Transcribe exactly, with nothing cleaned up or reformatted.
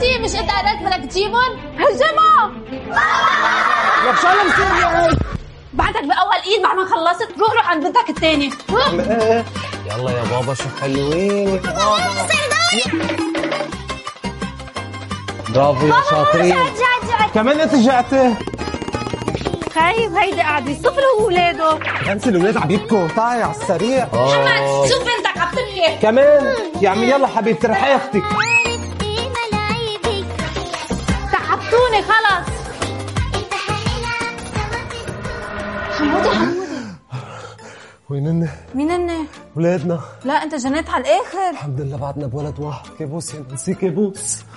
انتي مش انت قررت بدك تجيبهم؟ هجمها. لك شو عم بصير؟ بعدك باول ايد بعد ما خلصت روح روح عند بنتك الثاني. يلا يا بابا شو حلوين يا بابا. برافو يا شاطرين. كمان انت رجعتي. خايف هيدي قاعدة الصفر هو ولاده. انسى الاولاد عم يبكوا. تعي على السريع. محمد شوف بنتك عم تبكي كمان يا عمي. يلا حبيبتي رح اختك. تعبتوني خلص. حمودي حمودي وينن؟ مين؟ ولادنا. لا انت جنيت على الاخر. الحمد لله بعدنا بولد واحد. كابوس يا نسي كابوس.